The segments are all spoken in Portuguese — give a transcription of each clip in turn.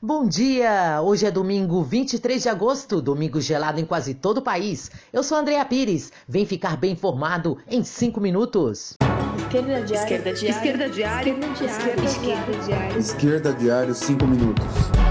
Bom dia! Hoje é domingo 23 de agosto, domingo gelado em quase todo o país. Eu sou Andréa Pires, vem ficar bem informado em 5 minutos. Esquerda Diário. Esquerda Diário. Esquerda Diário. Esquerda Diário. Esquerda Diário, 5 minutos.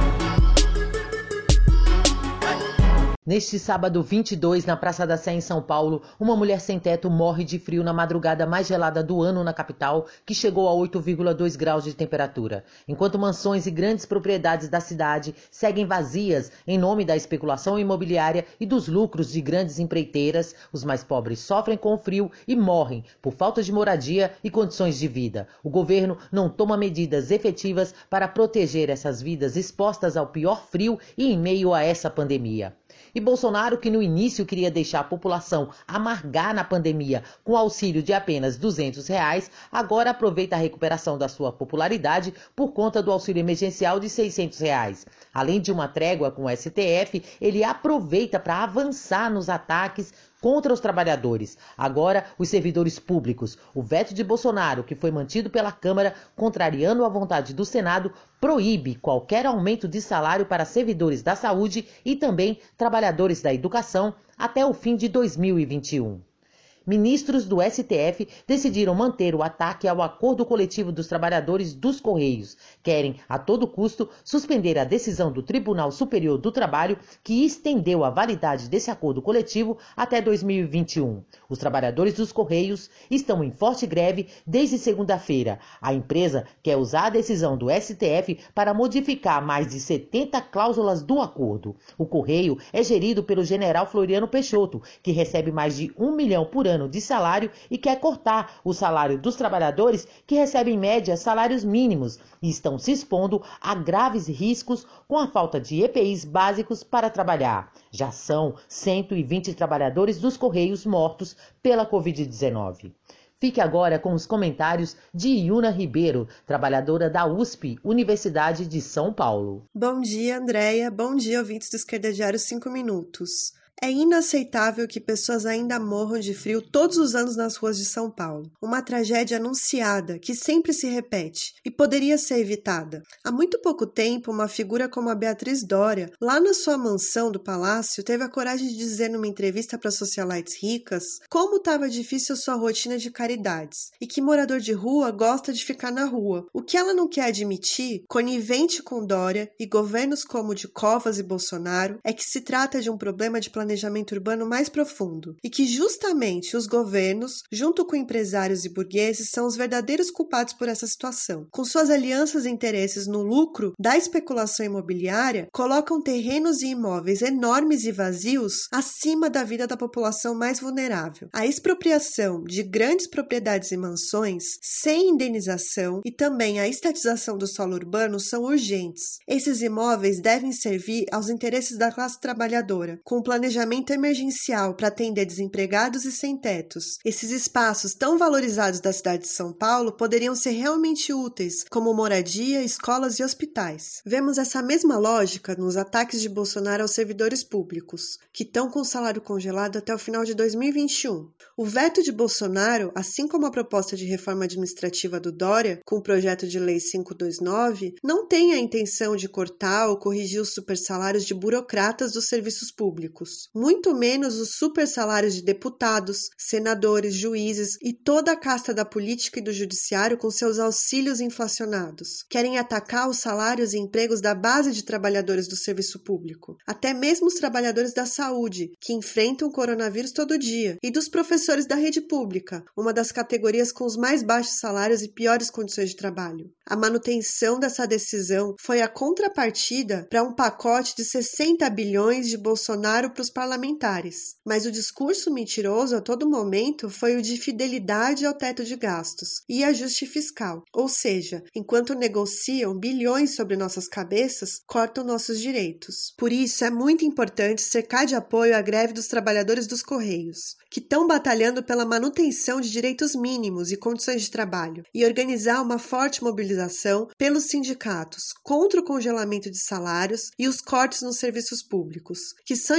Neste sábado 22, na Praça da Sé, em São Paulo, uma mulher sem teto morre de frio na madrugada mais gelada do ano na capital, que chegou a 8,2 graus de temperatura. Enquanto mansões e grandes propriedades da cidade seguem vazias em nome da especulação imobiliária e dos lucros de grandes empreiteiras, os mais pobres sofrem com o frio e morrem por falta de moradia e condições de vida. O governo não toma medidas efetivas para proteger essas vidas expostas ao pior frio e em meio a essa pandemia. E Bolsonaro, que no início queria deixar a população amargar na pandemia com auxílio de apenas R$200, agora aproveita a recuperação da sua popularidade por conta do auxílio emergencial de R$600. Além de uma trégua com o STF, ele aproveita para avançar nos ataques contra os trabalhadores. Agora, os servidores públicos. O veto de Bolsonaro, que foi mantido pela Câmara, contrariando a vontade do Senado, proíbe qualquer aumento de salário para servidores da saúde e também trabalhadores da educação até o fim de 2021. Ministros do STF decidiram manter o ataque ao acordo coletivo dos trabalhadores dos Correios. Querem, a todo custo, suspender a decisão do Tribunal Superior do Trabalho, que estendeu a validade desse acordo coletivo até 2021. Os trabalhadores dos Correios estão em forte greve desde segunda-feira. A empresa quer usar a decisão do STF para modificar mais de 70 cláusulas do acordo. O Correio é gerido pelo general Floriano Peixoto, que recebe mais de R$1 milhão por ano de salário e quer cortar o salário dos trabalhadores que recebem em média salários mínimos e estão se expondo a graves riscos com a falta de EPIs básicos para trabalhar. Já são 120 trabalhadores dos Correios mortos pela Covid-19. Fique agora com os comentários de Iuna Ribeiro, trabalhadora da USP, Universidade de São Paulo. Bom dia, Andréia. Bom dia, ouvintes do Esquerda Diário 5 minutos. É inaceitável que pessoas ainda morram de frio todos os anos nas ruas de São Paulo. Uma tragédia anunciada que sempre se repete e poderia ser evitada. Há muito pouco tempo, uma figura como a Beatriz Dória, lá na sua mansão do palácio, teve a coragem de dizer numa entrevista para socialites ricas como estava difícil sua rotina de caridades e que morador de rua gosta de ficar na rua. O que ela não quer admitir, conivente com Dória e governos como o de Covas e Bolsonaro, é que se trata de um problema de planejamento urbano mais profundo e que justamente os governos, junto com empresários e burgueses, são os verdadeiros culpados por essa situação. Com suas alianças e interesses no lucro da especulação imobiliária, colocam terrenos e imóveis enormes e vazios acima da vida da população mais vulnerável. A expropriação de grandes propriedades e mansões sem indenização e também a estatização do solo urbano são urgentes. Esses imóveis devem servir aos interesses da classe trabalhadora, com planejamento emergencial para atender desempregados e sem-tetos. Esses espaços tão valorizados da cidade de São Paulo poderiam ser realmente úteis, como moradia, escolas e hospitais. Vemos essa mesma lógica nos ataques de Bolsonaro aos servidores públicos, que estão com o salário congelado até o final de 2021. O veto de Bolsonaro, assim como a proposta de reforma administrativa do Dória, com o projeto de lei 529, não tem a intenção de cortar ou corrigir os supersalários de burocratas dos serviços públicos, muito menos os supersalários de deputados, senadores, juízes e toda a casta da política e do judiciário com seus auxílios inflacionados. Querem atacar os salários e empregos da base de trabalhadores do serviço público, até mesmo os trabalhadores da saúde, que enfrentam o coronavírus todo dia, e dos professores da rede pública, uma das categorias com os mais baixos salários e piores condições de trabalho. A manutenção dessa decisão foi a contrapartida para um pacote de 60 bilhões de Bolsonaro para os parlamentares. Mas o discurso mentiroso a todo momento foi o de fidelidade ao teto de gastos e ajuste fiscal. Ou seja, enquanto negociam bilhões sobre nossas cabeças, cortam nossos direitos. Por isso, é muito importante cercar de apoio a greve dos trabalhadores dos Correios, que estão batalhando pela manutenção de direitos mínimos e condições de trabalho, e organizar uma forte mobilização pelos sindicatos contra o congelamento de salários e os cortes nos serviços públicos, que são importantes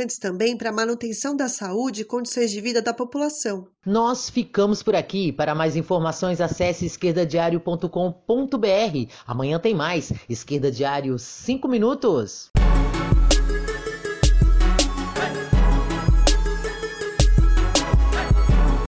importantes também para a manutenção da saúde e condições de vida da população. Nós ficamos por aqui. Para mais informações, acesse esquerdadiario.com.br. Amanhã tem mais. Esquerda Diário 5 minutos.